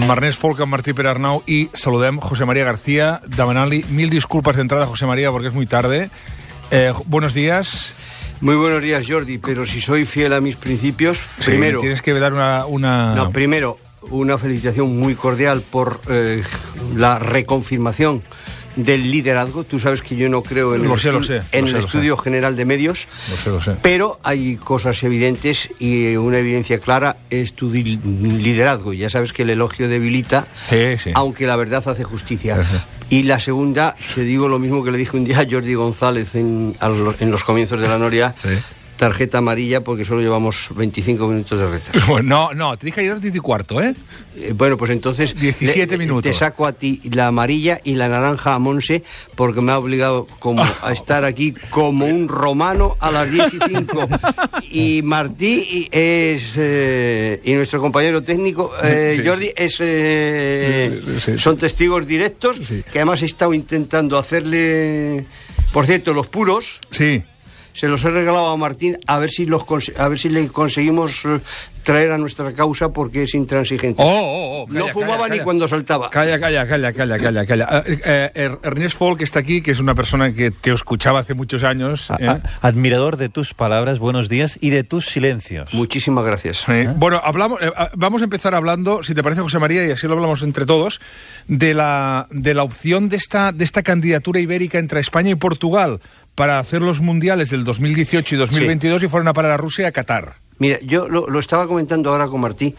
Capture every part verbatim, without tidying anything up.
amb Ernest Folk, amb Martí Perarnau y saludem José María García, demanant-li mil disculpas de entrada, José María, porque es muy tarde. Eh, buenos días. Muy buenos días, Jordi, pero si soy fiel a mis principios, sí, primero... tienes que dar una... una... No, primero, una felicitación muy cordial por eh, la reconfirmación del liderazgo. Tú sabes que yo no creo en lo el, sé, lo sé, en lo el sé, estudio lo sé. general de medios, Lo sé, lo sé. pero hay cosas evidentes y una evidencia clara es tu liderazgo. Ya sabes que el elogio debilita, sí, sí. aunque la verdad hace justicia. Sí, sí. Y la segunda, te digo lo mismo que le dije un día a Jordi González en, a los, en los comienzos de la Noria, sí. Tarjeta amarilla porque solo llevamos veinticinco minutos de reza. Bueno, no, no, te dije ayer diez y cuarto, ¿eh? eh bueno, pues entonces... diecisiete le, minutos. Te saco a ti la amarilla y la naranja a Monse porque me ha obligado como oh. a estar aquí como un romano a las diez y cinco. Y Martí es... Eh, y nuestro compañero técnico, eh, sí. Jordi, es, eh, sí, sí. son testigos directos, sí. que además he estado intentando hacerle... Por cierto, los puros... Sí. Se los he regalado a Martín a ver si los a ver si le conseguimos traer a nuestra causa porque es intransigente. Oh, oh, oh, calla, no fumaba calla, ni calla. Cuando saltaba. Calla, calla, calla, calla, calla, calla. Eh, eh, Ernest Folk está aquí, que es una persona que te escuchaba hace muchos años. ¿eh? A, a, admirador de tus palabras, buenos días, y de tus silencios. Muchísimas gracias. Sí. ¿Eh? Bueno, hablamos, eh, vamos a empezar hablando, si te parece, José María, y así lo hablamos entre todos, de la de la opción de esta de esta candidatura ibérica entre España y Portugal para hacer los mundiales del dos mil dieciocho y dos mil veintidós sí. y fueron a parar a Rusia y a Qatar. Mira, yo lo, lo estaba comentando ahora con Martí.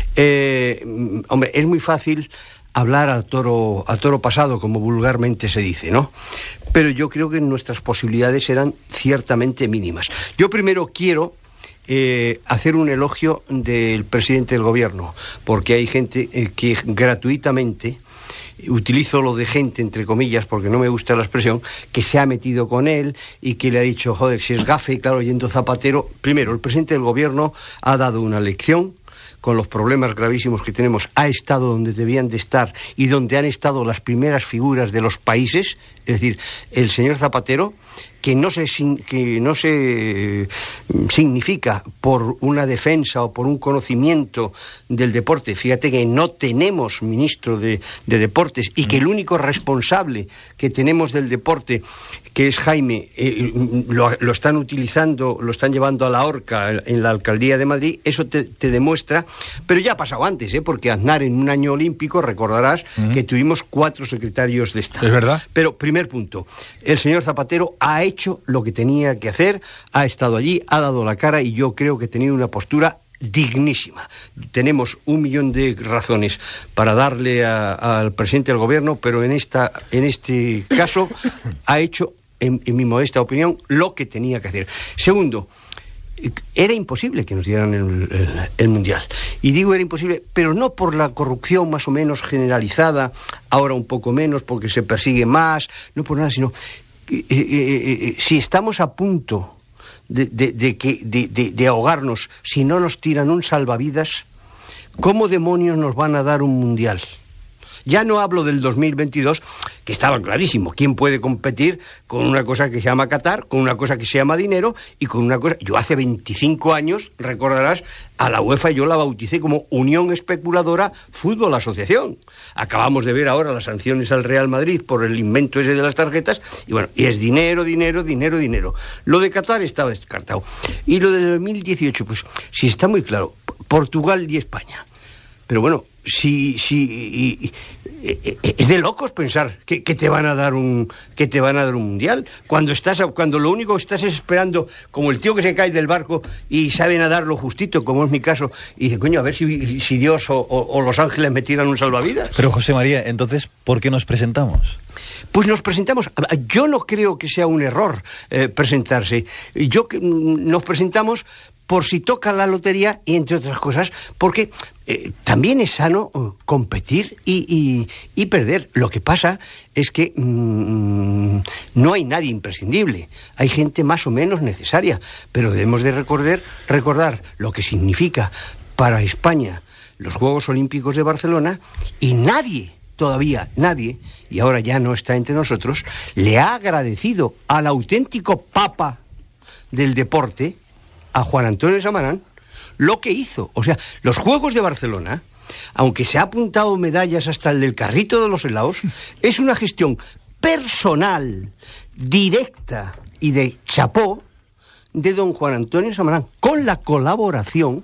Eh, hombre, es muy fácil hablar a toro, a toro pasado, como vulgarmente se dice, ¿no? Pero yo creo que nuestras posibilidades eran ciertamente mínimas. Yo primero quiero... Eh, hacer un elogio del presidente del gobierno, porque hay gente eh, que gratuitamente, utilizo lo de gente entre comillas porque no me gusta la expresión, que se ha metido con él y que le ha dicho, joder, si es gafe, claro, yendo Zapatero. Primero, el presidente del gobierno ha dado una lección con los problemas gravísimos que tenemos, ha estado donde debían de estar y donde han estado las primeras figuras de los países, es decir, el señor Zapatero, que no se, que no se significa por una defensa o por un conocimiento del deporte. Fíjate que no tenemos ministro de, de deportes y que el único responsable que tenemos del deporte, que es Jaime, eh, lo, lo están utilizando, lo están llevando a la horca en la alcaldía de Madrid. Eso te, te demuestra, pero ya ha pasado antes, ¿eh? Porque Aznar en un año olímpico, recordarás uh-huh. que tuvimos cuatro secretarios de Estado. Es verdad. Pero, primer punto, el señor Zapatero ha hecho lo que tenía que hacer, ha estado allí, ha dado la cara y yo creo que ha tenido una postura dignísima. Tenemos un millón de razones para darle a, al presidente del gobierno, pero en esta, en este caso ha hecho, en, en mi modesta opinión, lo que tenía que hacer. Segundo, era imposible que nos dieran el, el, el Mundial. Y digo era imposible, pero no por la corrupción más o menos generalizada, ahora un poco menos porque se persigue más, no por nada, sino eh, eh, eh, si estamos a punto de, de, de, que, de, de, de ahogarnos, si no nos tiran un salvavidas, ¿cómo demonios nos van a dar un Mundial? Ya no hablo del dos mil veintidós, que estaba clarísimo. ¿Quién puede competir con una cosa que se llama Qatar, con una cosa que se llama dinero y con una cosa... Yo hace veinticinco años, recordarás, a la UEFA yo la bauticé como Unión Especuladora Fútbol Asociación. Acabamos de ver ahora las sanciones al Real Madrid por el invento ese de las tarjetas y bueno, y es dinero, dinero, dinero, dinero. Lo de Qatar estaba descartado. Y lo de dos mil dieciocho, pues sí está muy claro. Portugal y España. Pero bueno, si, si y, y, y, es de locos pensar que, que te van a dar un que te van a dar un mundial cuando estás cuando lo único que estás es esperando, como el tío que se cae del barco y sabe nadar lo justito, como es mi caso, y dice, coño, a ver si, si Dios o, o, o los ángeles me tiran un salvavidas. Pero José María, entonces, ¿por qué nos presentamos? Pues nos presentamos. Yo no creo que sea un error eh, presentarse. Yo nos presentamos por si toca la lotería y entre otras cosas, porque eh, también es sano uh, competir y, y, y perder. Lo que pasa es que mmm, no hay nadie imprescindible. Hay gente más o menos necesaria, pero debemos de recordar, recordar lo que significa para España los Juegos Olímpicos de Barcelona y nadie, todavía nadie, y ahora ya no está entre nosotros, le ha agradecido al auténtico papa del deporte, a Juan Antonio Samaranch, lo que hizo. O sea, los Juegos de Barcelona aunque se ha apuntado medallas hasta el del carrito de los helados, es una gestión personal, directa y de chapó de don Juan Antonio Samarán, con la colaboración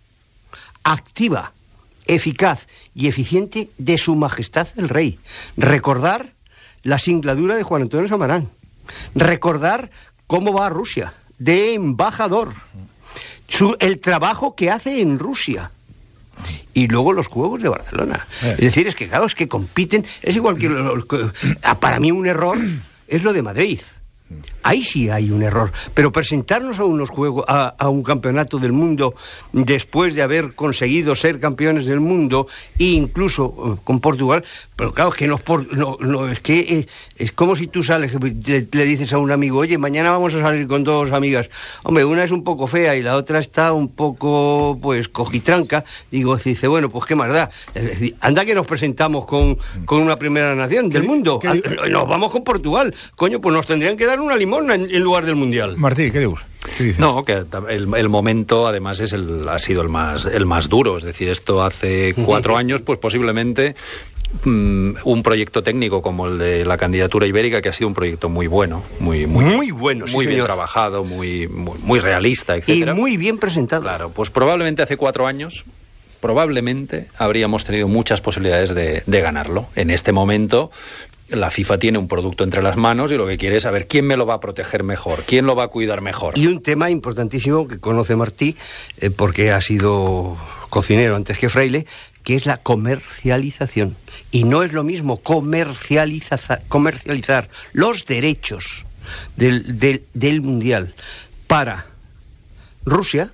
activa, eficaz y eficiente de su majestad el rey. Recordar la singladura de Juan Antonio Samarán, recordar cómo va a Rusia, de embajador, su, el trabajo que hace en Rusia. Y luego los Juegos de Barcelona. Eh. Es decir, es que claro, es que compiten, es igual que, lo, que para mí un error es lo de Madrid. Ahí sí hay un error, pero presentarnos a unos juegos, a, a un campeonato del mundo después de haber conseguido ser campeones del mundo e incluso uh, con Portugal, pero claro es que no, no, no es que eh, es como si tú sales le, le dices a un amigo, oye, mañana vamos a salir con dos amigas, hombre, una es un poco fea y la otra está un poco pues cojitranca, digo, dice, bueno, pues qué más da, anda que nos presentamos con, con una primera nación del mundo, ¿Qué, qué, nos vamos con Portugal, coño, pues nos tendrían que dar una limosna en, en lugar del mundial. Martí, ¿qué dices? ¿Qué dices? No, que el, el momento además es el, ha sido el más el más duro, es decir, esto hace cuatro años, pues posiblemente um, un proyecto técnico como el de la candidatura ibérica, que ha sido un proyecto muy bueno, muy muy, muy bueno, muy sí, bien señor. trabajado, muy, muy muy realista, etcétera. Y muy bien presentado. Claro, pues probablemente hace cuatro años probablemente habríamos tenido muchas posibilidades de, de ganarlo. En este momento la FIFA tiene un producto entre las manos y lo que quiere es saber quién me lo va a proteger mejor, quién lo va a cuidar mejor. Y un tema importantísimo que conoce Martí, eh, porque ha sido cocinero antes que fraile, que es la comercialización. Y no es lo mismo comercializa, comercializar los derechos del, del, del Mundial para Rusia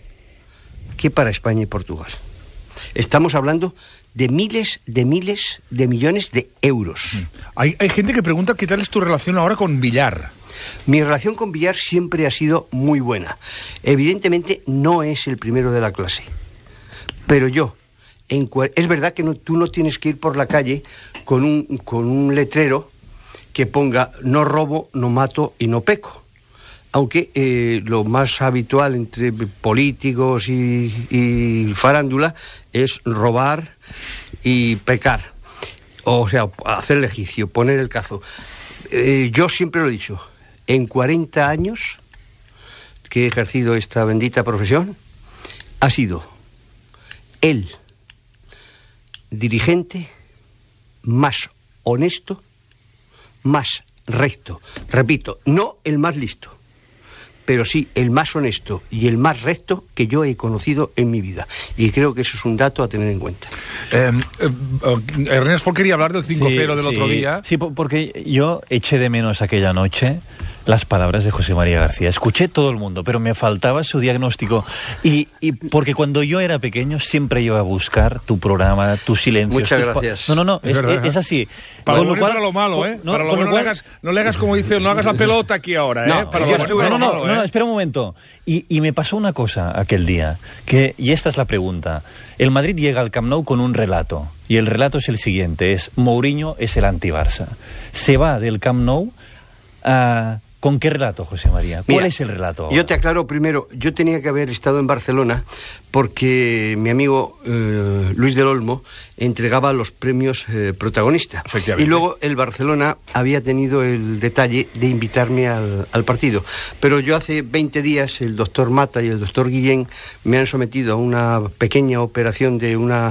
que para España y Portugal. Estamos hablando de miles, de miles, de millones de euros. Hay, hay gente que pregunta qué tal es tu relación ahora con Villar. Mi relación con Villar siempre ha sido muy buena. Evidentemente no es el primero de la clase. Pero yo, en, es verdad que no, tú no tienes que ir por la calle con un, con un letrero que ponga no robo, no mato y no peco. Aunque eh, lo más habitual entre políticos y, y farándula es robar y pecar. O sea, hacer el ejercicio, poner el cazo. Eh, yo siempre lo he dicho, en cuarenta años que he ejercido esta bendita profesión, ha sido el dirigente más honesto, más recto. Repito, no el más listo, pero sí el más honesto y el más recto que yo he conocido en mi vida. Y creo que eso es un dato a tener en cuenta. Eh, eh, Ernest Folk quería hablar del cinco cero sí, del sí. otro día. Sí, porque yo eché de menos aquella noche las palabras de José María García. Escuché todo el mundo, pero me faltaba su diagnóstico. Y, y porque cuando yo era pequeño siempre iba a buscar tu programa, tus silencios. Muchas tus gracias. No, no, no, es, es, verdad, es, es así. Para con lo lo bueno cual, y para lo malo, ¿eh? No, para lo con bueno lo cual, no, le hagas, no le hagas como dice, no hagas la pelota aquí ahora, ¿eh? No, para yo lo estuve bueno, no, no, malo, no, ¿eh? no, espera un momento. Y, y me pasó una cosa aquel día, que, y esta es la pregunta. El Madrid llega al Camp Nou con un relato, y el relato es el siguiente, es Mourinho es el anti-Barça. Se va del Camp Nou a... ¿Con qué relato, José María? ¿Cuál Mira, es el relato ahora? Yo te aclaro primero, yo tenía que haber estado en Barcelona porque mi amigo eh, Luis del Olmo entregaba los premios eh, protagonista. Y luego el Barcelona había tenido el detalle de invitarme al, al partido. Pero yo hace veinte días el doctor Mata y el doctor Guillén me han sometido a una pequeña operación de una,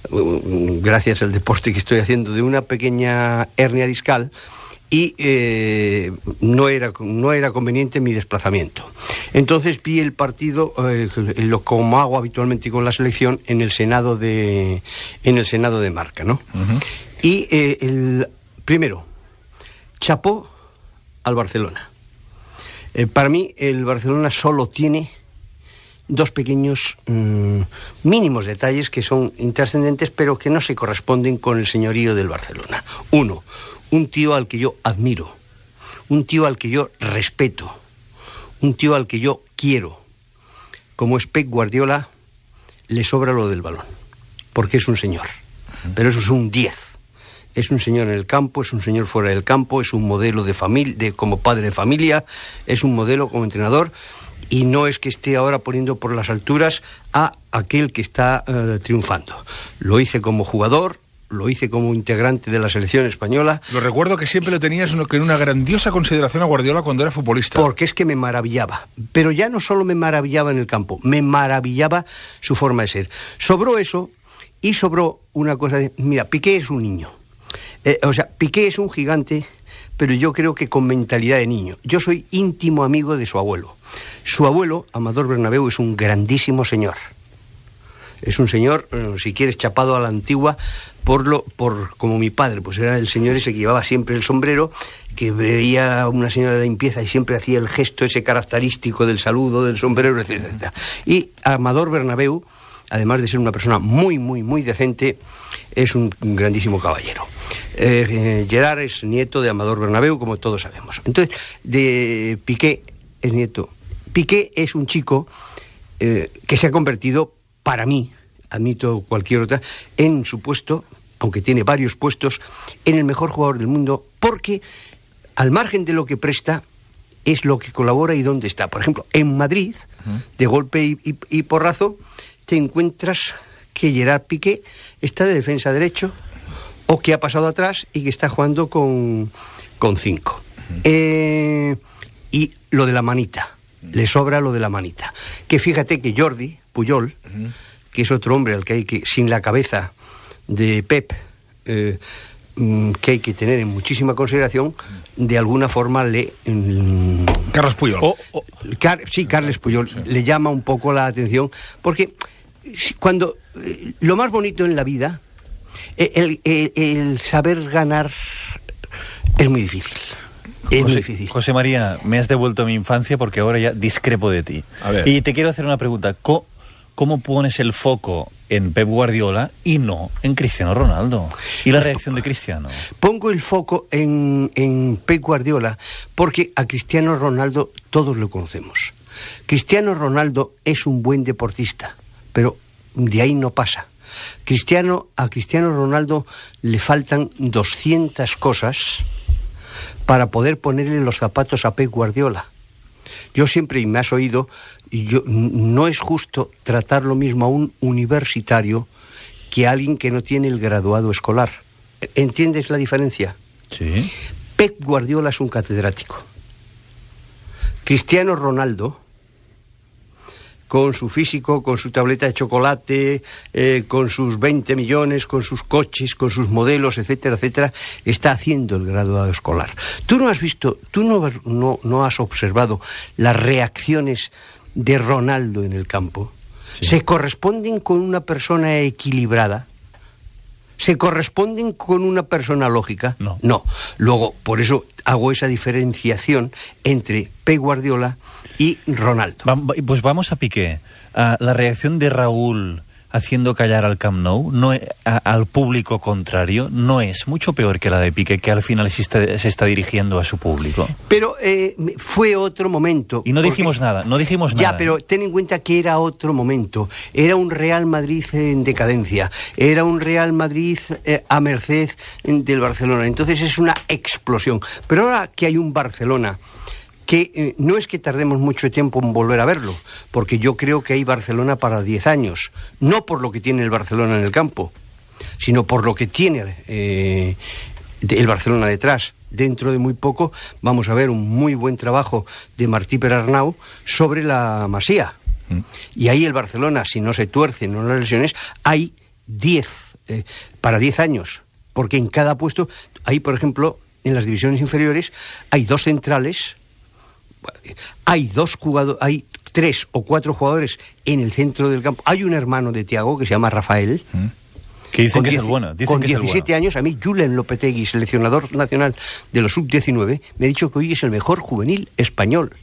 gracias al deporte que estoy haciendo, de una pequeña hernia discal. Y eh, no era no era conveniente mi desplazamiento. Entonces vi el partido, eh, lo como hago habitualmente con la selección, en el Senado de en el Senado de Marca, ¿no? Uh-huh. Y eh, el primero chapó al Barcelona. Eh, para mí el Barcelona solo tiene dos pequeños mmm, mínimos detalles que son intrascendentes, pero que no se corresponden con el señorío del Barcelona. Uno, un tío al que yo admiro, un tío al que yo respeto, un tío al que yo quiero. Como es Pep Guardiola, le sobra lo del balón, porque es un señor, pero eso es un diez. Es un señor en el campo, es un señor fuera del campo, es un modelo de familia, de, como padre de familia, es un modelo como entrenador, y no es que esté ahora poniendo por las alturas a aquel que está uh, triunfando. Lo hice como jugador, lo hice como integrante de la selección española. Lo recuerdo que siempre le tenías en una grandiosa consideración a Guardiola cuando era futbolista. Porque es que me maravillaba. Pero ya no solo me maravillaba en el campo, me maravillaba su forma de ser. Sobró eso y sobró una cosa de... Mira, Piqué es un niño. Eh, o sea, Piqué es un gigante, pero yo creo que con mentalidad de niño. Yo soy íntimo amigo de su abuelo. Su abuelo, Amador Bernabéu, es un grandísimo señor. Es un señor, eh, si quieres, chapado a la antigua, por lo, por como mi padre, pues era el señor ese que llevaba siempre el sombrero, que veía a una señora de limpieza y siempre hacía el gesto ese característico del saludo, del sombrero, etcétera, etcétera. Y Amador Bernabéu, además de ser una persona muy, muy, muy decente, es un, un grandísimo caballero. Eh, eh, Gerard es nieto de Amador Bernabéu, como todos sabemos. Entonces, de Piqué es nieto. Piqué es un chico eh, que se ha convertido, para mí, admito cualquier otra, en su puesto, aunque tiene varios puestos, en el mejor jugador del mundo, porque al margen de lo que presta, es lo que colabora y dónde está. Por ejemplo, en Madrid, uh-huh. de golpe y, y, y porrazo, te encuentras que Gerard Piqué está de defensa derecho, o que ha pasado atrás y que está jugando con, con cinco. Uh-huh. Eh, y lo de la manita, uh-huh. le sobra lo de la manita. Que fíjate que Jordi Puyol, uh-huh. que es otro hombre al que hay que, sin la cabeza de Pep, eh, que hay que tener en muchísima consideración, de alguna forma le... Mm, Carles Puyol. Oh, oh, Car, sí, Carles Puyol, sí. Le llama un poco la atención, porque cuando... Eh, lo más bonito en la vida, el, el, el saber ganar es muy difícil. Es José, muy difícil. José María, me has devuelto a mi infancia porque ahora ya discrepo de ti. A ver. Y te quiero hacer una pregunta. ¿Cómo, ¿Cómo pones el foco en Pep Guardiola y no en Cristiano Ronaldo? ¿Y la reacción de Cristiano? Pongo el foco en, en Pep Guardiola porque a Cristiano Ronaldo todos lo conocemos. Cristiano Ronaldo es un buen deportista, pero de ahí no pasa. Cristiano, a Cristiano Ronaldo le faltan doscientas cosas para poder ponerle los zapatos a Pep Guardiola. Yo siempre, y me has oído, yo, no es justo tratar lo mismo a un universitario que a alguien que no tiene el graduado escolar. ¿Entiendes la diferencia? Sí. Pep Guardiola es un catedrático. Cristiano Ronaldo, con su físico, con su tableta de chocolate, eh, con sus veinte millones, con sus coches, con sus modelos, etcétera, etcétera, está haciendo el graduado escolar. Tú no has visto, tú no, no, no has observado las reacciones de Ronaldo en el campo. Sí. ¿Se corresponden con una persona equilibrada? ¿Se corresponden con una persona lógica? No. No. Luego, por eso hago esa diferenciación entre Pep Guardiola y Ronaldo. Va, pues vamos a Piqué. Uh, la reacción de Raúl haciendo callar al Camp Nou, no, a, al público contrario, no es mucho peor que la de Piqué, que al final se está, se está dirigiendo a su público. Pero eh, fue otro momento. Y no dijimos porque... nada, no dijimos ya, nada. Ya, pero ten en cuenta que era otro momento. Era un Real Madrid en decadencia. Era un Real Madrid eh, a merced del Barcelona. Entonces es una explosión. Pero ahora que hay un Barcelona que eh, no es que tardemos mucho tiempo en volver a verlo, porque yo creo que hay Barcelona para diez años, no por lo que tiene el Barcelona en el campo, sino por lo que tiene eh, el Barcelona detrás. Dentro de muy poco vamos a ver un muy buen trabajo de Martí Perarnau sobre la Masía. Mm. Y ahí el Barcelona, si no se tuerce, no las lesiones, hay diez, eh, para diez años, porque en cada puesto, hay por ejemplo, en las divisiones inferiores, hay dos centrales, hay dos jugadores, hay tres o cuatro jugadores en el centro del campo. Hay un hermano de Thiago que se llama Rafael, ¿Mm? que dicen que es el bueno. Dicen con que diecisiete es el bueno. años, a mí Julen Lopetegui, seleccionador nacional de los sub diecinueve, me ha dicho que hoy es el mejor juvenil español.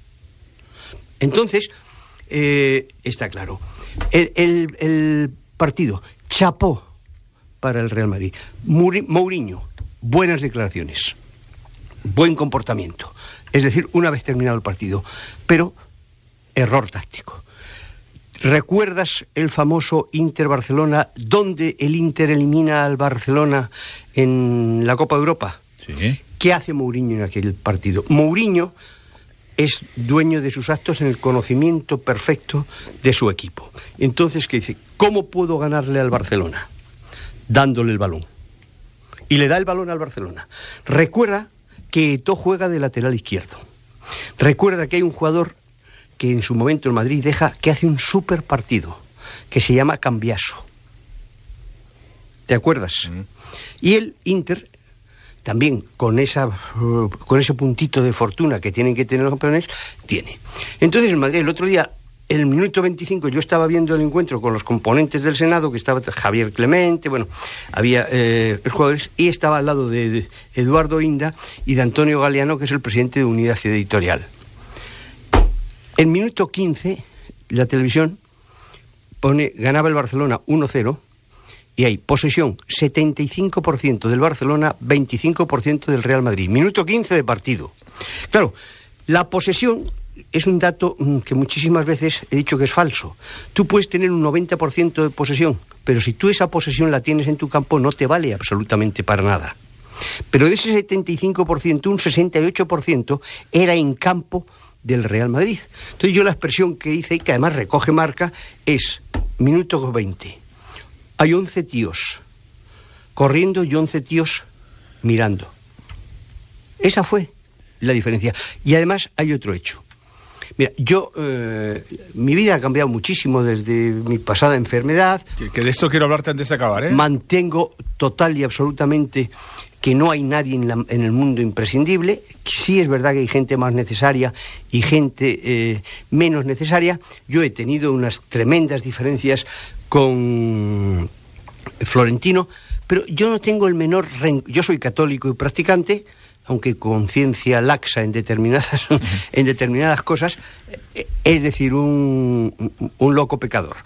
Entonces, eh, está claro. El, el, el partido chapó para el Real Madrid. Muri, Mourinho, buenas declaraciones, buen comportamiento. Es decir, una vez terminado el partido. Pero, error táctico. ¿Recuerdas el famoso Inter-Barcelona, donde el Inter elimina al Barcelona en la Copa de Europa? Sí. ¿Qué hace Mourinho en aquel partido? Mourinho es dueño de sus actos en el conocimiento perfecto de su equipo. Entonces, ¿qué dice? ¿Cómo puedo ganarle al Barcelona? Dándole el balón. Y le da el balón al Barcelona. Recuerda que Eto'o juega de lateral izquierdo. Recuerda que hay un jugador que en su momento en Madrid deja, que hace un super partido, que se llama Cambiaso. ¿Te acuerdas? Mm. Y el Inter, también con esa uh, con ese puntito de fortuna que tienen que tener los campeones, tiene. Entonces en Madrid el otro día, en el minuto veinticinco, yo estaba viendo el encuentro con los componentes del Senado, que estaba Javier Clemente, bueno, había eh, los jugadores, y estaba al lado de, de Eduardo Inda y de Antonio Galeano, que es el presidente de Unidad Editorial. En minuto quince, la televisión pone, ganaba el Barcelona uno cero, y hay posesión setenta y cinco por ciento del Barcelona, veinticinco por ciento del Real Madrid. Minuto quince de partido. Claro, la posesión es un dato que muchísimas veces he dicho que es falso. Tú puedes tener un noventa por ciento de posesión, pero si tú esa posesión la tienes en tu campo, no te vale absolutamente para nada. Pero de ese setenta y cinco por ciento, un sesenta y ocho por ciento era en campo del Real Madrid. Entonces yo la expresión que hice, y que además recoge marca, es minuto veinte. Hay once tíos corriendo y once tíos mirando. Esa fue la diferencia. Y además hay otro hecho. Mira, yo, eh, mi vida ha cambiado muchísimo desde mi pasada enfermedad. Que, que de esto quiero hablarte antes de acabar, ¿eh? Mantengo total y absolutamente que no hay nadie en, la, en el mundo imprescindible. Sí es verdad que hay gente más necesaria y gente eh, menos necesaria. Yo he tenido unas tremendas diferencias con Florentino, pero yo no tengo el menor rencor. Yo soy católico y practicante, aunque con conciencia laxa en determinadas en determinadas cosas, es decir, un, un loco pecador.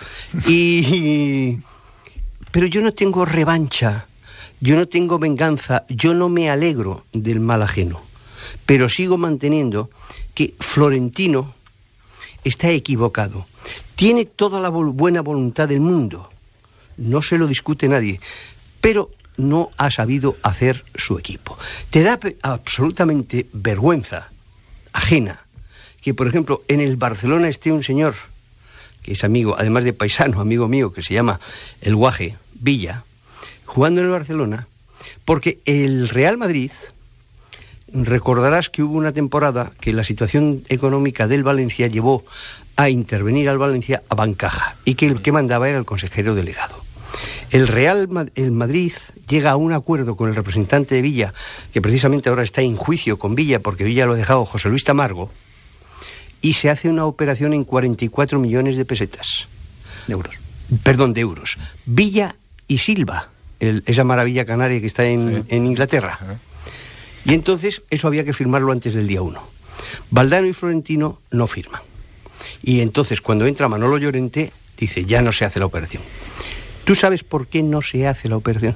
Y pero yo no tengo revancha, yo no tengo venganza, yo no me alegro del mal ajeno, pero sigo manteniendo que Florentino está equivocado. Tiene toda la vol- buena voluntad del mundo, no se lo discute nadie, pero no ha sabido hacer su equipo. Te da pe- absolutamente vergüenza ajena que, por ejemplo, en el Barcelona esté un señor que es amigo, además de paisano, amigo mío, que se llama el Guaje Villa, jugando en el Barcelona, porque el Real Madrid, recordarás que hubo una temporada que la situación económica del Valencia llevó a intervenir al Valencia a bancaja, y que el que mandaba era el consejero delegado. El Real el Madrid llega a un acuerdo con el representante de Villa, que precisamente ahora está en juicio con Villa, porque Villa lo ha dejado José Luis Tamargo, y se hace una operación en cuarenta y cuatro millones de pesetas. De euros. Perdón, de euros. Villa y Silva, el, esa maravilla canaria que está en, sí. en Inglaterra. Uh-huh. Y entonces eso había que firmarlo antes del día uno. Valdano y Florentino no firman. Y entonces cuando entra Manolo Llorente, dice, ya no se hace la operación. ¿Tú sabes por qué no se hace la operación?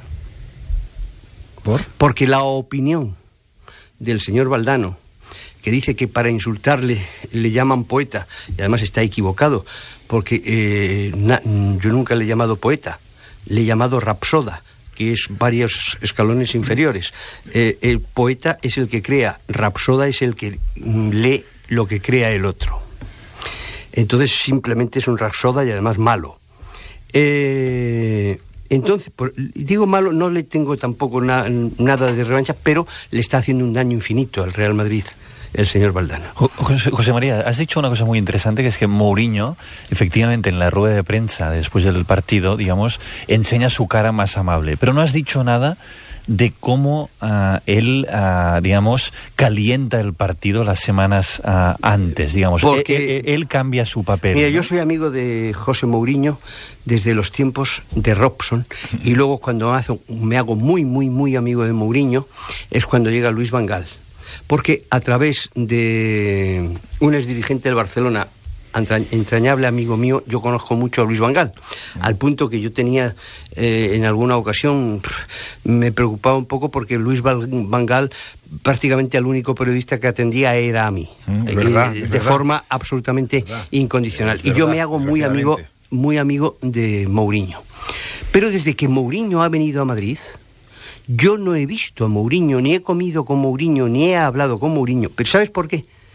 ¿Por? Porque la opinión del señor Valdano, que dice que para insultarle le llaman poeta, y además está equivocado, porque eh, na, yo nunca le he llamado poeta, le he llamado rapsoda, que es varios escalones inferiores. Eh, el poeta es el que crea, rapsoda es el que lee lo que crea el otro. Entonces simplemente es un rapsoda y además malo. Eh, entonces, por, digo malo, no le tengo tampoco na, nada de revancha, pero le está haciendo un daño infinito al Real Madrid el señor Valdano. José, José María, has dicho una cosa muy interesante, que es que Mourinho, efectivamente, en la rueda de prensa después del partido, digamos, enseña su cara más amable, pero no has dicho nada de cómo uh, él, uh, digamos, calienta el partido las semanas uh, antes, digamos. Porque él, él cambia su papel. Mira, ¿no? Yo soy amigo de José Mourinho desde los tiempos de Robson, y luego cuando me hago muy, muy, muy amigo de Mourinho es cuando llega Luis Van Gaal. Porque a través de un exdirigente del Barcelona, entrañable amigo mío, yo conozco mucho a Luis Van Gaal, al punto que yo tenía eh, en alguna ocasión me preocupaba un poco porque Luis Van Gaal prácticamente el único periodista que atendía era a mí, mm, eh, verdad, de verdad. forma absolutamente verdad. incondicional. Verdad, y yo me hago muy amigo, muy amigo de Mourinho. Pero desde que Mourinho ha venido a Madrid, yo no he visto a Mourinho, ni he comido con Mourinho, ni he hablado con Mourinho. ¿Pero sabes por qué?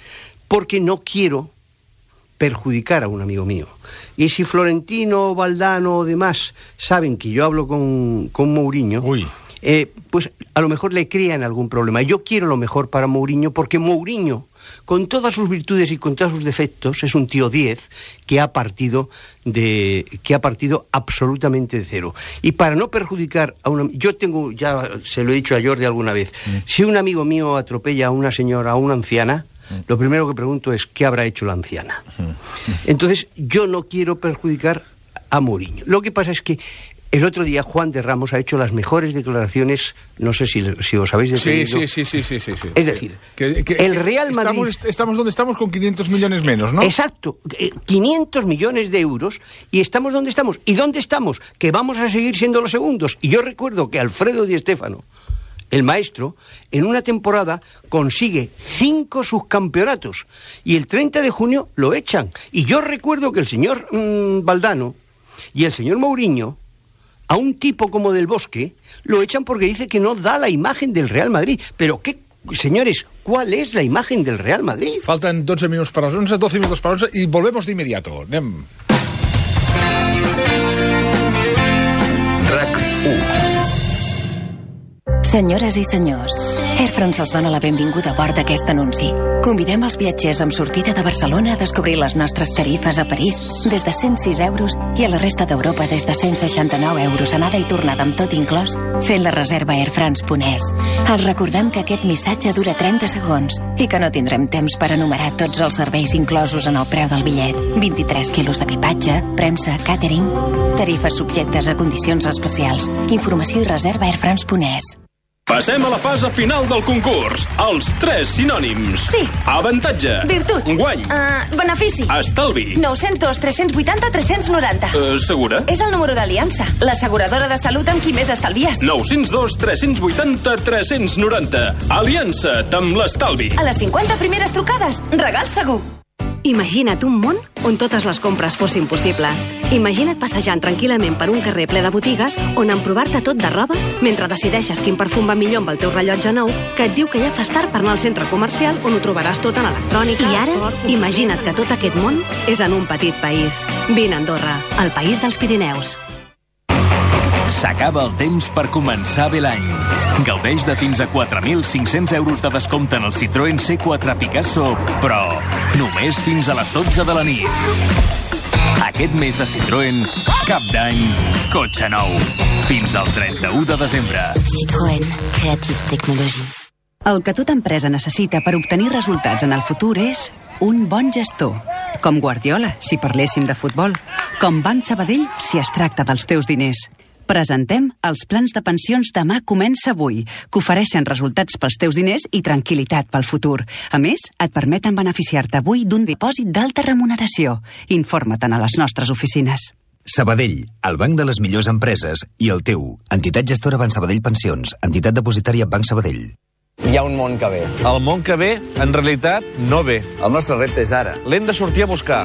porque no quiero perjudicar a un amigo mío. Y si Florentino, Valdano o demás saben que yo hablo con, con Mourinho, eh, pues a lo mejor le crean algún problema. Yo quiero lo mejor para Mourinho, porque Mourinho, con todas sus virtudes y con todos sus defectos, es un tío diez que ha partido de que ha partido absolutamente de cero. Y para no perjudicar a una... Yo tengo, ya se lo he dicho a Jordi alguna vez, mm. si un amigo mío atropella a una señora, a una anciana, mm. lo primero que pregunto es ¿qué habrá hecho la anciana? Mm. Entonces, yo no quiero perjudicar a Mourinho. Lo que pasa es que el otro día Juan de Ramos ha hecho las mejores declaraciones, no sé si, si os habéis detenido. Sí, sí, sí, sí, sí, sí. Es decir, que, que, el Real Madrid... Estamos, estamos donde estamos con quinientos millones menos, ¿no? Exacto, quinientos millones de euros y estamos donde estamos. ¿Y dónde estamos? Que vamos a seguir siendo los segundos. Y yo recuerdo que Alfredo Di Stéfano, el maestro, en una temporada consigue cinco subcampeonatos y el treinta de junio lo echan. Y yo recuerdo que el señor mmm, Valdano y el señor Mourinho, a un tipo como Del Bosque, lo echan porque dice que no da la imagen del Real Madrid. Pero qué, señores, ¿cuál es la imagen del Real Madrid? Faltan dotze minutos para las once, doce minutos para las once y volvemos de inmediato. Anem. RAC u. Senyores i senyors, Air France els dona la benvinguda a bord d'aquest anunci. Convidem els viatgers amb sortida de Barcelona a descobrir les nostres tarifes a París des de cent sis euros i a la resta d'Europa des de cent seixanta-nou euros anada i tornada amb tot inclòs, fent la reserva a airfrance punt es. Els recordem que aquest missatge dura trenta segons i que no tindrem temps per enumerar tots els serveis inclosos en el preu del bitllet. vint-i-tres quilos d'equipatge, premsa, càtering... Tarifes subjectes a condicions especials. Informació i reserva a airfrance punt es. Passem a la fase final del concurs. Els tres sinònims. Sí. Avantatge. Virtut. Guany. Uh, benefici. Estalvi. nou cents dos, tres-cents vuitanta, tres-cents noranta. Uh, segura? És el número d'Aliança, l'asseguradora de salut amb qui més estalvies. nou cents dos, tres-cents vuitanta, tres-cents noranta. Aliança, amb l'estalvi. A les cinquanta primeres trucades, regal segur. Imagina't un món on totes les compres fossin possibles. Imagina't passejant tranquil·lament per un carrer ple de botigues on emprovar-te tot de roba mentre decideixes quin perfum va millor amb el teu rellotge nou que et diu que ja fas tard per anar al centre comercial on ho trobaràs tot en electrònica. I ara, esport, imagina't que tot aquest món és en un petit país. Vine a Andorra, el país dels Pirineus. S'acaba el temps per començar bé l'any. Gaudeix de fins a quatre mil cinc-cents euros de descompte en el Citroën C quatre Picasso, però només fins a les dotze de la nit. Aquest mes de Citroën, cap d'any, cotxe nou. Fins al trenta-u de desembre. Citroën, Creative Technology. El que tota empresa necessita per obtenir resultats en el futur és un bon gestor. Com Guardiola, si parléssim de futbol. Com Banc Sabadell, si es tracta dels teus diners. Presentem els plans de pensions Demà comença avui, que ofereixen resultats pels teus diners i tranquil·litat pel futur. A més, et permeten beneficiar-te avui d'un dipòsit d'alta remuneració. Informa-te'n a les nostres oficines. Sabadell, el banc de les millors empreses, i el teu, entitat gestora Banc Sabadell Pensions, entitat depositària Banc Sabadell. Hi ha un món que ve. El món que ve, en realitat, no ve. El nostre repte és ara. L'hem de sortir a buscar.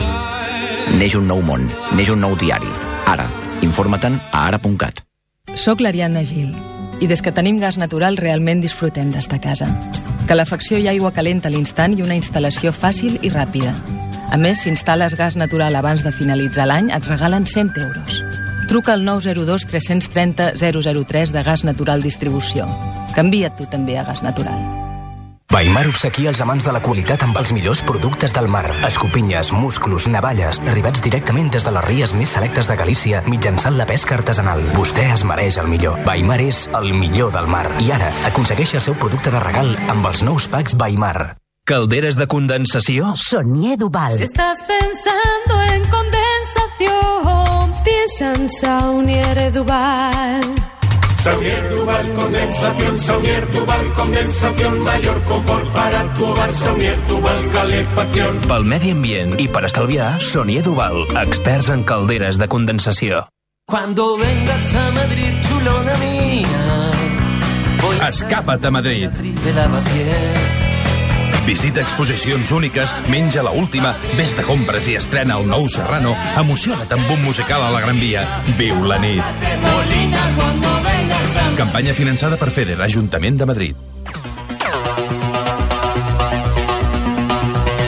Neix un nou món, neix un nou diari. Ara. Informa-te'n a ara punt cat. Soc l'Ariadna Gil, i des que tenim gas natural realment disfrutem d'estar a casa. Calefacció i aigua calenta a l'instant i una instal·lació fàcil i ràpida. A més, si instal·les gas natural abans de finalitzar l'any, et regalen cent euros. Truca al nou zero dos tres tres zero zero zero tres de Gas Natural Distribució. Canvia't tu també a gas natural. Weimar obsequia els amants de la qualitat amb els millors productes del mar. Escopinyes, musclos, navalles, arribats directament des de les ries més selectes de Galícia mitjançant la pesca artesanal. Vostè es mereix el millor. Weimar és el millor del mar. I ara aconsegueixi el seu producte de regal amb els nous packs Weimar. Calderes de condensació? Sonier Duval. Si estás pensando en condensación, piensa en Saunier Duval. Saunier Duval Condensación, Saunier Duval Condensación, mayor confort para tu hogar, Saunier Duval Calefacción. Pel medi ambient i per estalviar, Saunier Duval, experts en calderes de condensació. Cuando vengas a Madrid, chulona mía, escapa't a Madrid. Visita exposicions úniques, menja la última, ves de compres i estrena el nou Serrano, emociona't amb un musical a la Gran Via. Viu la nit. Campanya finançada per FEDER, Ajuntament de Madrid.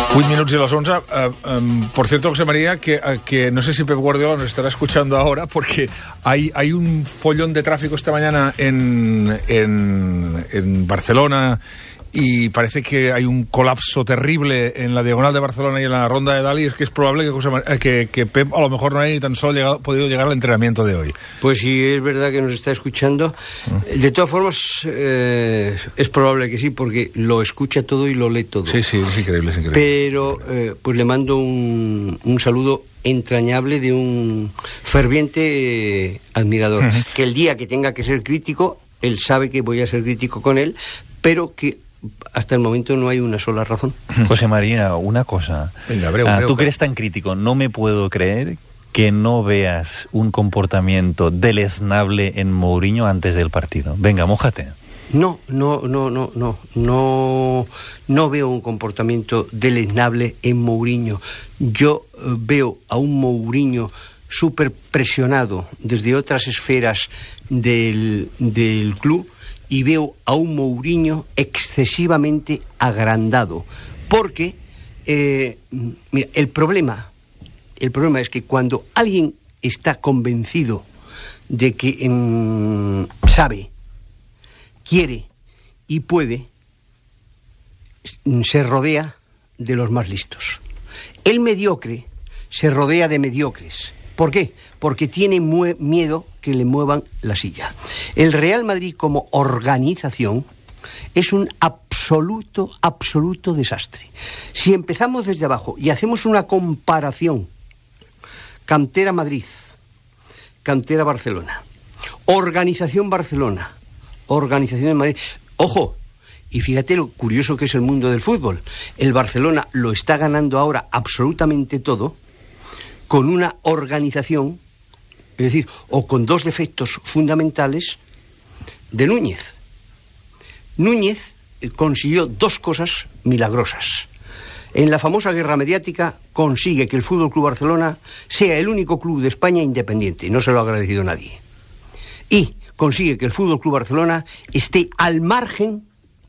vuit minutos y las once. Uh, um, por cierto, José María, que, uh, que no sé si Pep Guardiola nos estará escuchando ahora, porque hay, hay un follón de tráfico esta mañana en, en, en Barcelona, y parece que hay un colapso terrible en la diagonal de Barcelona y en la ronda de Dalí. Es que es probable que, José María, que, que Pep a lo mejor no haya ni tan solo llegado, podido llegar al entrenamiento de hoy. Pues sí, es verdad que nos está escuchando. De todas formas, eh, es probable que sí, porque lo escucha todo y lo lee todo. Sí, sí, es increíble, es increíble. Pero eh, pues le mando un, un saludo entrañable de un ferviente eh, admirador. Uh-huh. Que el día que tenga que ser crítico, él sabe que voy a ser crítico con él, pero que hasta el momento no hay una sola razón. José María, una cosa. Venga, breu, ah, breu, tú que breu. eres tan crítico, no me puedo creer que no veas un comportamiento deleznable en Mourinho antes del partido. Venga, mójate. No, no, no, no, no, no, no veo un comportamiento deleznable en Mourinho. Yo eh, veo a un Mourinho súper presionado desde otras esferas del, del club, y veo a un Mourinho excesivamente agrandado, porque eh, mira, el problema, el problema es que cuando alguien está convencido de que eh, sabe, quiere y puede, se rodea de los más listos. El mediocre se rodea de mediocres. ¿Por qué? Porque tiene miedo que le muevan la silla. El Real Madrid como organización es un absoluto, absoluto desastre. Si empezamos desde abajo y hacemos una comparación, cantera Madrid, cantera Barcelona, organización Barcelona, organización de Madrid, ojo, y fíjate lo curioso que es el mundo del fútbol. El Barcelona lo está ganando ahora absolutamente todo, con una organización, es decir, o con dos defectos fundamentales de Núñez. Núñez consiguió dos cosas milagrosas. En la famosa guerra mediática consigue que el F C Barcelona sea el único club de España independiente, no se lo ha agradecido nadie. Y consigue que el F C Barcelona esté al margen,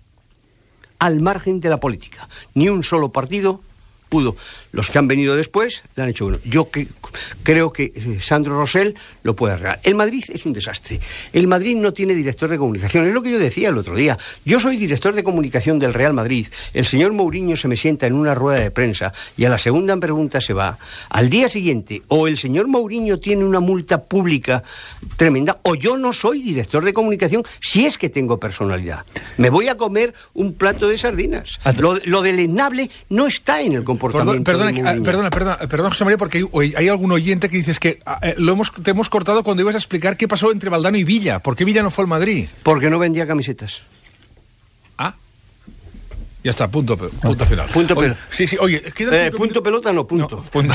al margen de la política. Ni un solo partido pudo. Los que han venido después le han hecho bueno. Yo que, creo que eh, Sandro Rosell lo puede arreglar. El Madrid es un desastre. El Madrid no tiene director de comunicación. Es lo que yo decía el otro día. Yo soy director de comunicación del Real Madrid. El señor Mourinho se me sienta en una rueda de prensa y a la segunda pregunta se va. Al día siguiente, o el señor Mourinho tiene una multa pública tremenda, o yo no soy director de comunicación si es que tengo personalidad. Me voy a comer un plato de sardinas. Lo, lo deleznable no está en el comportamiento. Perdona, perdona, perdona, perdona, perdona, José María, porque hay, hay algún oyente que dices que eh, lo hemos, te hemos cortado cuando ibas a explicar qué pasó entre Valdano y Villa. ¿Por qué Villa no fue al Madrid? Porque no vendía camisetas. Ah. Ya está, punto, punto final. Punto oye, sí, sí, oye, eh, punto pelota, no, punto. No, punto.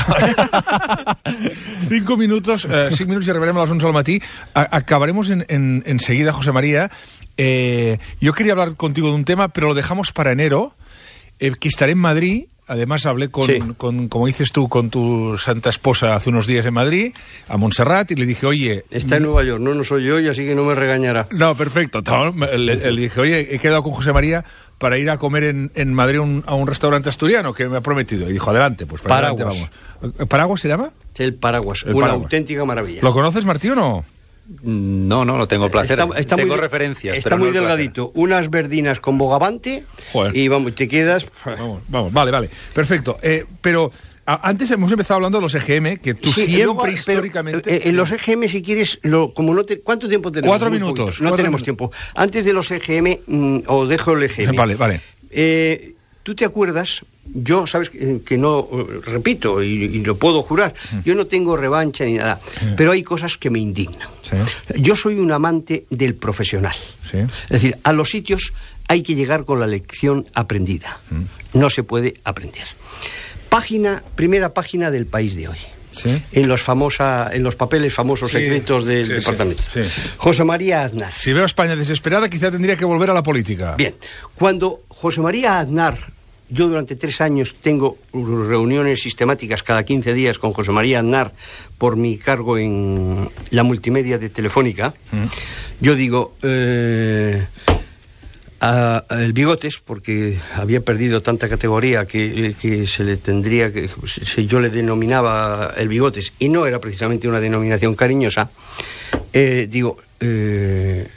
cinco minutos, eh, cinc minuts i arribarem a les onze del matí. A, acabaremos en, en, enseguida, José María. Eh, yo quería hablar contigo de un tema, pero lo dejamos para enero, eh, que estaré en Madrid. Además hablé con, sí. con, como dices tú, con tu santa esposa hace unos días en Madrid, a Montserrat, y le dije, oye... Está en Nueva York, no, no soy yo, y así que no me regañará. No, perfecto. Le, le dije, oye, he quedado con José María para ir a comer en, en Madrid un, a un restaurante asturiano que me ha prometido. Y dijo, adelante, pues para Paraguas. adelante vamos. ¿Paraguas se llama? El Paraguas, el una Paraguas. auténtica maravilla. ¿Lo conoces, Martí, o no? No, no, no tengo placer. Está, está tengo muy, referencias. Está pero muy no delgadito. Unas verdinas con bogavante. Joder. Y vamos, te quedas. Vamos, vamos, vale, vale. Perfecto. Eh, pero a, antes hemos empezado hablando de los E G M, que tú sí, siempre luego, históricamente. Pero, eh, en los E G M, si quieres, lo, como no te, ¿cuánto tiempo tenemos? Cuatro Muy minutos. Poquito. No cuatro tenemos minutos. tiempo. Antes de los E G M, mmm, o dejo el E G M. Vale, vale. Eh, ¿Tú te acuerdas? Yo, sabes que, que no, repito, y, y lo puedo jurar, yo no tengo revancha ni nada, pero hay cosas que me indignan. Sí. Yo soy un amante del profesional. Sí. Es decir, a los sitios hay que llegar con la lección aprendida. Mm. No se puede aprender. Página, primera página del País de hoy. Sí. En los famosa, en los papeles famosos sí. secretos del sí, departamento. Sí, sí. José María Aznar. Si veo a España desesperada, quizá tendría que volver a la política. Bien, cuando José María Aznar, yo durante tres años tengo reuniones sistemáticas cada quince días con José María Aznar por mi cargo en la multimedia de Telefónica, mm. yo digo, eh, a, a el Bigotes, porque había perdido tanta categoría que, que se le tendría que... Si yo le denominaba el Bigotes, y no era precisamente una denominación cariñosa, eh, digo, eh,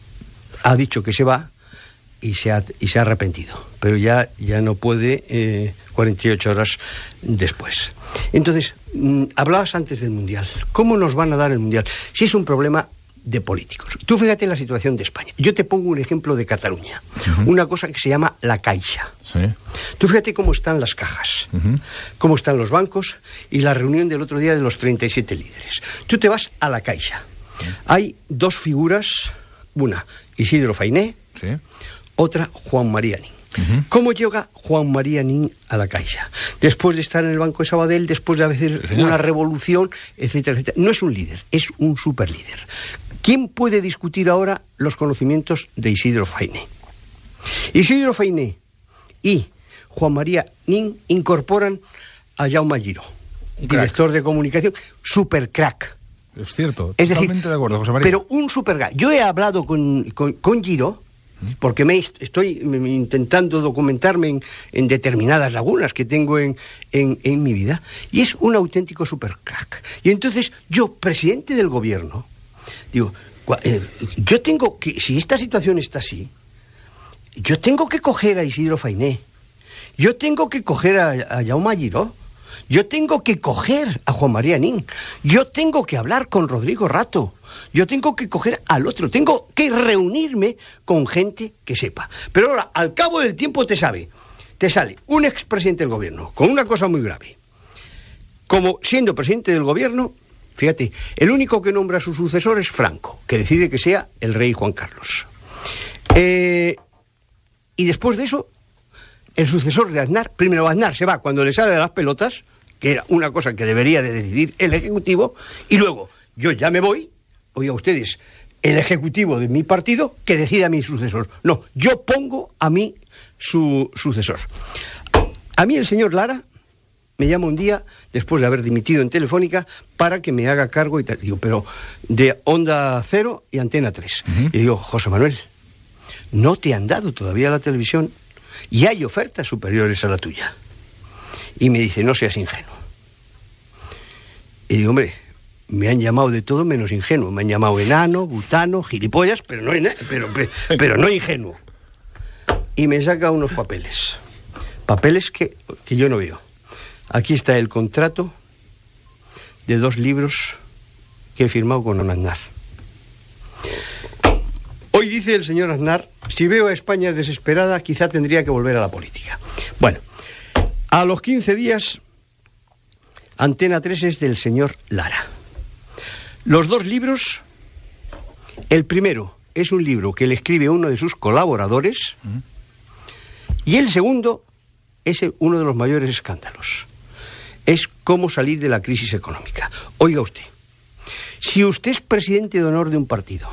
ha dicho que se va y se ha, y se ha arrepentido, pero ya, ya no puede eh, cuarenta y ocho horas después. Entonces, mmm, hablabas antes del Mundial. ¿Cómo nos van a dar el Mundial? Si es un problema de políticos. Tú fíjate en la situación de España. Yo te pongo un ejemplo de Cataluña. Uh-huh. Una cosa que se llama la Caixa. Sí. Tú fíjate cómo están las cajas, uh-huh. cómo están los bancos y la reunión del otro día de los treinta y siete líderes. Tú te vas a la Caixa. Uh-huh. Hay dos figuras, una Isidro Fainé, sí. otra Juan María Nin. Uh-huh. ¿Cómo llega Juan María Nin a la Caixa? Después de estar en el Banco de Sabadell, después de hacer sí, una revolución, etcétera, etcétera. No es un líder, es un superlíder. ¿Quién puede discutir ahora los conocimientos de Isidro Fainé? Isidro Fainé y Juan María Nin incorporan a Jaume Giró, director de comunicación, super crack. Es cierto, es totalmente decir, de acuerdo, José María. Pero un super crack. Yo he hablado con, con, con Giró, porque me estoy intentando documentarme en, en determinadas lagunas que tengo en, en, en mi vida, y es un auténtico super crack. Y entonces yo, presidente del gobierno, digo, eh, yo tengo que, si esta situación está así, yo tengo que coger a Isidro Fainé, yo tengo que coger a, a Jaume Giró, yo tengo que coger a Juan María Nin, yo tengo que hablar con Rodrigo Rato, yo tengo que coger al otro, tengo que reunirme con gente que sepa. Pero ahora, al cabo del tiempo te sabe, te sale un expresidente del gobierno con una cosa muy grave. Como siendo presidente del gobierno, fíjate, el único que nombra a su sucesor es Franco, que decide que sea el rey Juan Carlos. Eh, y después de eso, el sucesor de Aznar, primero Aznar se va cuando le sale de las pelotas, que era una cosa que debería de decidir el Ejecutivo, y luego yo ya me voy, oiga ustedes, el Ejecutivo de mi partido que decida a mi sucesor. No, yo pongo a mí su sucesor. A mí el señor Lara me llama un día, después de haber dimitido en Telefónica, para que me haga cargo y tal. Digo, pero de Onda Cero y Antena tres. Uh-huh. Y digo, José Manuel, no te han dado todavía la televisión y hay ofertas superiores a la tuya. Y me dice, no seas ingenuo. Y digo, hombre, me han llamado de todo menos ingenuo. Me han llamado enano, gutano, gilipollas, pero no, ena- pero, pero, pero no ingenuo. Y me saca unos papeles. Papeles que, que yo no veo. Aquí está el contrato de dos libros que he firmado con Aznar. Hoy dice el señor Aznar, si veo a España desesperada, quizá tendría que volver a la política. Bueno, a los quince días, Antena tres es del señor Lara. Los dos libros, el primero es un libro que le escribe uno de sus colaboradores, ¿Mm? y el segundo es uno de los mayores escándalos. Es cómo salir de la crisis económica. Oiga usted, si usted es presidente de honor de un partido,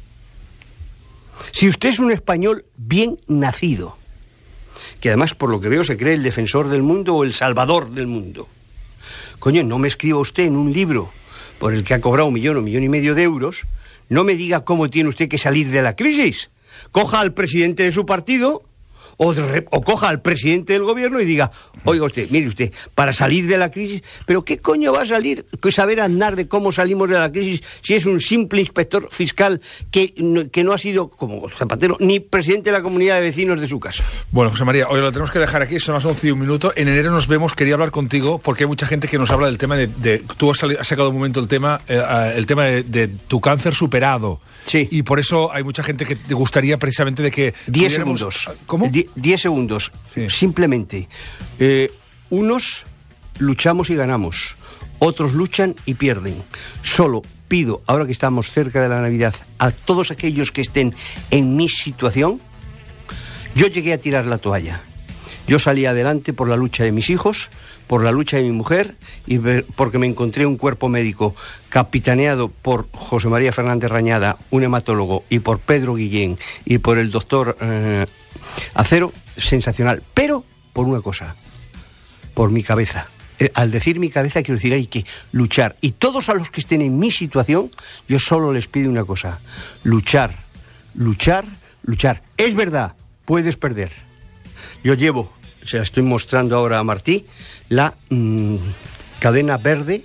si usted es un español bien nacido, que además por lo que veo se cree el defensor del mundo o el salvador del mundo, coño, no me escriba usted en un libro por el que ha cobrado un millón o millón y medio de euros, no me diga cómo tiene usted que salir de la crisis. Coja al presidente de su partido o, de, o coja al presidente del gobierno y diga, oiga usted, mire usted, para salir de la crisis, pero ¿qué coño va a salir? Saber andar de cómo salimos de la crisis si es un simple inspector fiscal que no, que no ha sido, como Zapatero, ni presidente de la comunidad de vecinos de su casa. Bueno, José María, hoy lo tenemos que dejar aquí, son las once y un minuto. En enero nos vemos, quería hablar contigo porque hay mucha gente que nos habla del tema de... de tú has, salido, has sacado un momento el tema, eh, el tema de, de tu cáncer superado. Sí. Y por eso hay mucha gente que te gustaría precisamente de que... Diez segundos. ¿Cómo? Die, diez segundos. Sí. Simplemente. Eh, unos luchamos y ganamos. Otros luchan y pierden. Solo pido, ahora que estamos cerca de la Navidad, a todos aquellos que estén en mi situación, yo llegué a tirar la toalla. Yo salí adelante por la lucha de mis hijos, por la lucha de mi mujer y porque me encontré un cuerpo médico capitaneado por José María Fernández Rañada, un hematólogo, y por Pedro Guillén y por el doctor eh, Acero, sensacional. Pero por una cosa, por mi cabeza. Eh, al decir mi cabeza quiero decir hay que luchar. Y todos a los que estén en mi situación, yo solo les pido una cosa: luchar, luchar, luchar. Es verdad, puedes perder. Yo llevo, se la estoy mostrando ahora a Martí, la mmm, cadena verde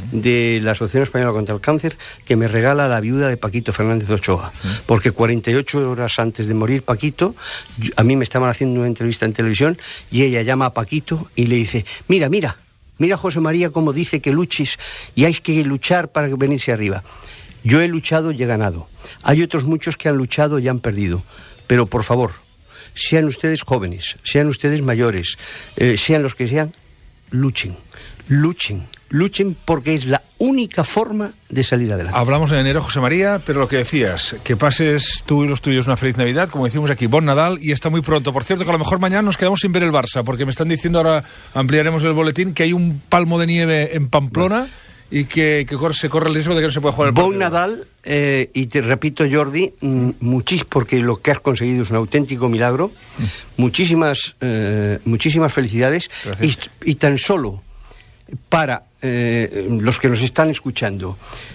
de la Asociación Española contra el Cáncer que me regala la viuda de Paquito Fernández Ochoa, porque cuarenta y ocho horas antes de morir Paquito, a mí me estaban haciendo una entrevista en televisión y ella llama a Paquito y le dice, mira, mira, mira José María cómo dice que luches y hay que luchar para venirse arriba. Yo he luchado y he ganado. Hay otros muchos que han luchado y han perdido, pero por favor, sean ustedes jóvenes, sean ustedes mayores, eh, sean los que sean, luchen, luchen. Luchen porque es la única forma de salir adelante. Hablamos en enero, José María, pero lo que decías, que pases tú y los tuyos una feliz Navidad, como decimos aquí, Bon Nadal, y está muy pronto. Por cierto, que a lo mejor mañana nos quedamos sin ver el Barça, porque me están diciendo, ahora ampliaremos el boletín, que hay un palmo de nieve en Pamplona no. y que, que corre, se corre el riesgo de que no se pueda jugar el partido. Bon Nadal, eh, y te repito, Jordi, muchis, porque lo que has conseguido es un auténtico milagro, mm. muchísimas, eh, muchísimas felicidades, y, y tan solo para eh, los que nos están escuchando,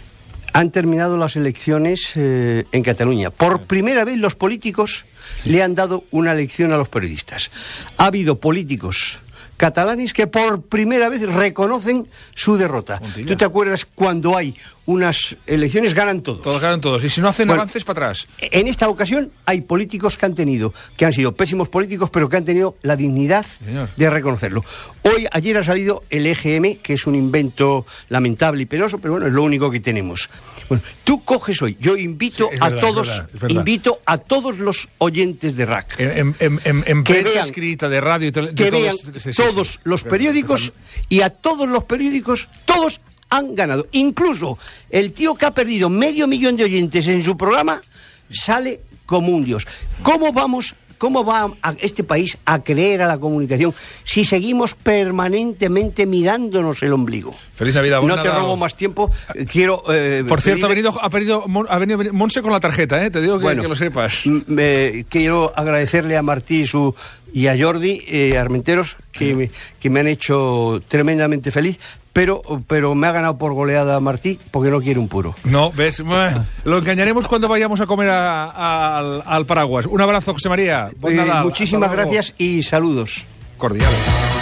han terminado las elecciones eh, en Cataluña. Por primera vez los políticos sí. le han dado una lección a los periodistas. Ha habido políticos catalanes que por primera vez reconocen su derrota. Montilla. ¿Tú te acuerdas cuando hay unas elecciones ganan todos? Todos ganan todos. Y si no hacen bueno, avances, para atrás. En esta ocasión hay políticos que han tenido, que han sido pésimos políticos, pero que han tenido la dignidad Señor. de reconocerlo. Hoy, ayer ha salido el E G M, que es un invento lamentable y penoso, pero bueno, es lo único que tenemos. Bueno, tú coges hoy, yo invito sí, a verdad, todos, es verdad, es verdad. invito a todos los oyentes de R A C, en, en, en, en prensa vean, escrita, de radio, de, de que todos, vean sí, sí, todos sí, los sí, periódicos, y a todos los periódicos, todos han ganado. Incluso el tío que ha perdido medio millón de oyentes en su programa sale como un dios. ¿Cómo vamos, cómo va a este país a creer a la comunicación si seguimos permanentemente mirándonos el ombligo? Feliz Navidad. No te robo más tiempo. Quiero. Eh, Por cierto, pedir... ha venido, ha pedido, ha venido Monse con la tarjeta, ¿eh? Te digo que, bueno, que lo sepas. Eh, quiero agradecerle a Martí y su y a Jordi eh, Armenteros que me, que me han hecho tremendamente feliz. Pero, pero me ha ganado por goleada Martí porque no quiere un puro. No, ves, lo engañaremos cuando vayamos a comer a, a, al, al Paraguas. Un abrazo, José María. Eh, muchísimas gracias y saludos. Cordiales.